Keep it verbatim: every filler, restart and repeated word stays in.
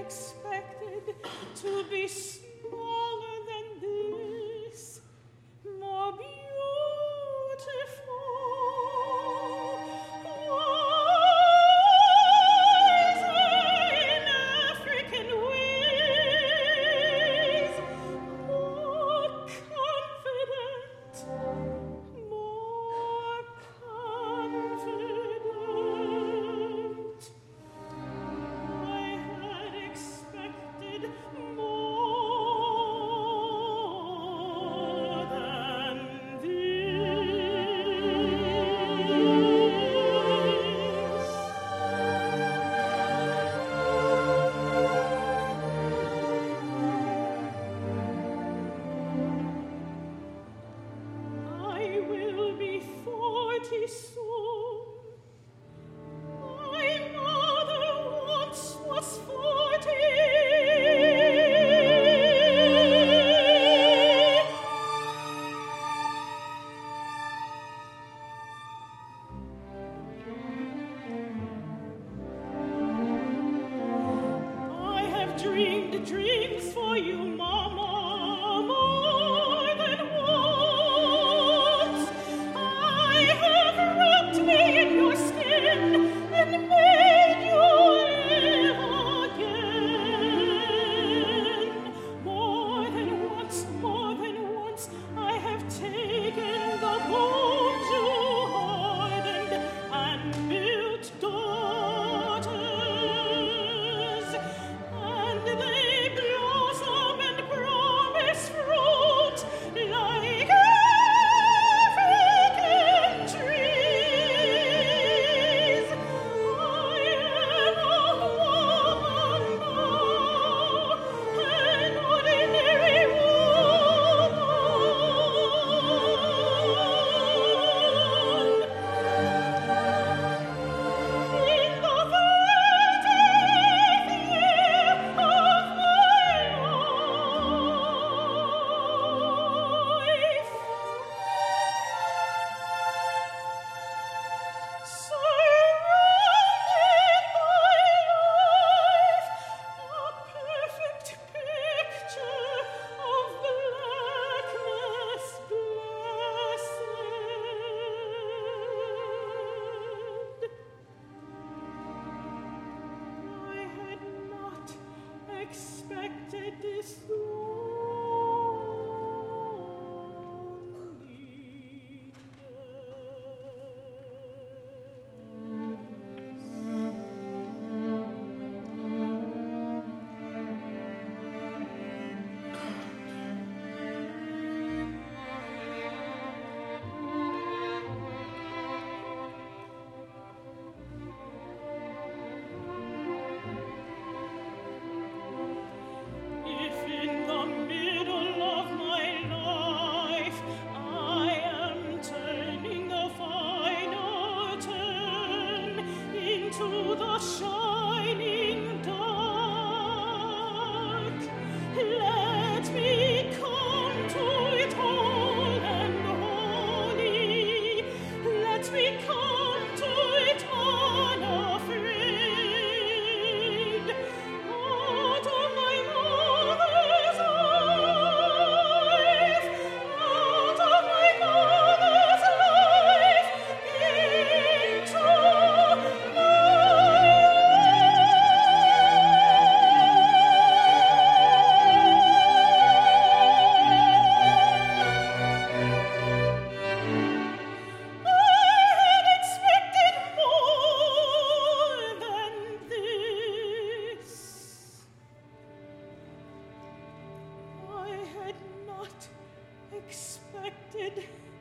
expected to be smaller than this, more beautiful, wiser in African ways, more confident, more confident. I had expected more than this. I will be forty soon. My mother once was forty. I have dreamed dreams for you, Mama, more than once. I have wrapped me in your skin and made you live again. More than once, more than once, I have taken the bones you hardened and built daughters, and they blossom and promise fruit like African trees. I am a woman now, an ordinary woman. In the thirtieth year of my life, surrounded by life, a perfect picture of blackness blessed. I had not expected this If in the middle of my life I am turning a final turn into the shining dark, let me come to it all and holy. Let me come to it unafraid. Out of my mother's life, out of my mother's life, into I had expected more than this. I had not expected